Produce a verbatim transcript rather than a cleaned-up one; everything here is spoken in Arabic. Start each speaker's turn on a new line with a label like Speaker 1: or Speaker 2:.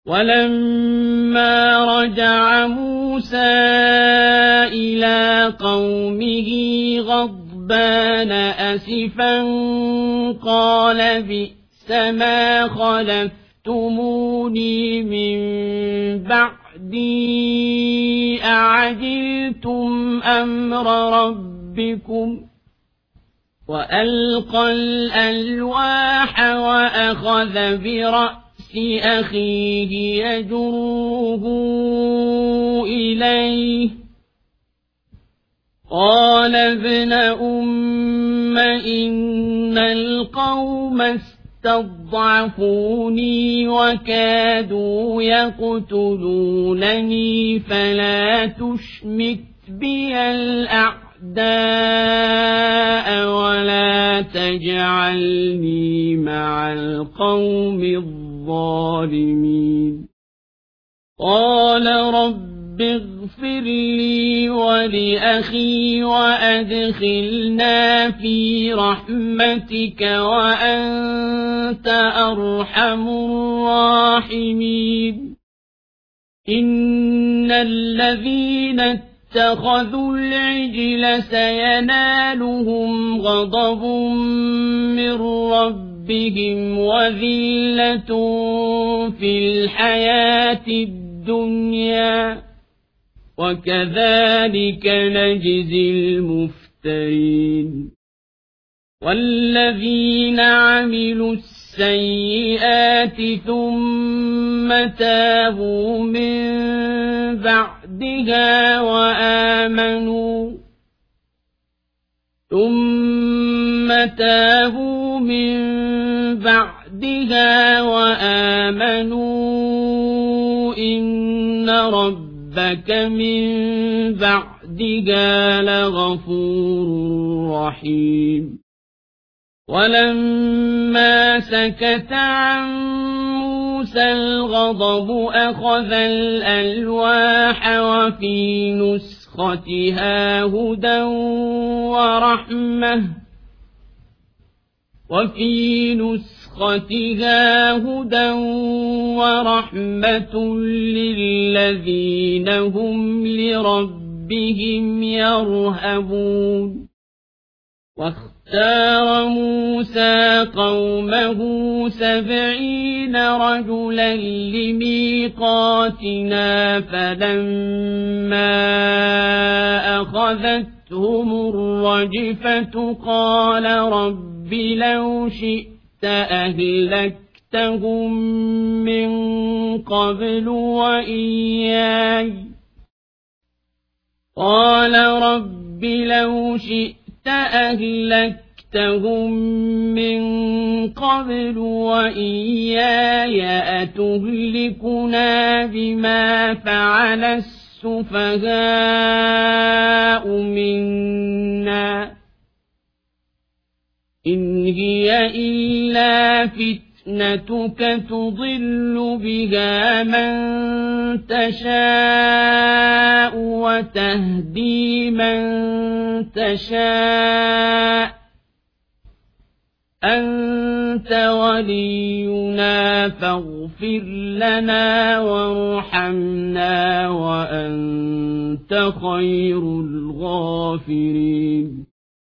Speaker 1: ولما رجع موسى إلى قومه غضبان أسفا قال بئس ما خلفتموني من بعدي أعجلتم أمر ربكم وألقى الألواح وأخذ برأس أخيه يجره إليه قال ابن أم إن القوم استضعفوني وكادوا يقتلونني فلا تشمت بي الأعداء ولا تجعلني مع القوم الظالمين قال رب اغفر لي ولأخي وأدخلنا في رحمتك وأنت أرحم الراحمين إن الذين اتخذوا العجل سينالهم غضب من ربهم وذلة في الحياة الدنيا وكذلك نجزي المفترين والذين عملوا السيئات ثم تابوا من بعدها وآمنوا ثم تابوا من بعدها وآمنوا إن ربك من بعدها لغفور رحيم ولما سكت عن موسى الغضب أخذ الألواح وفي نسختها هدى ورحمة وفي نسختها هدى ورحمة للذين هم لربهم يرهبون واختار موسى قومه سبعين رجلا لميقاتنا فلما أخذتهم الرجفة قال رب لو شئت أهلكتهم من قبل وإياي قال رب لو شئت أهلكتهم من قبل وإياي أتهلكنا بما فعل السفهاء منا إن هي إلا فتنتك تضل بها من تشاء وتهدي من تشاء أنت ولينا فاغفر لنا وارحمنا وأنت خير الغافرين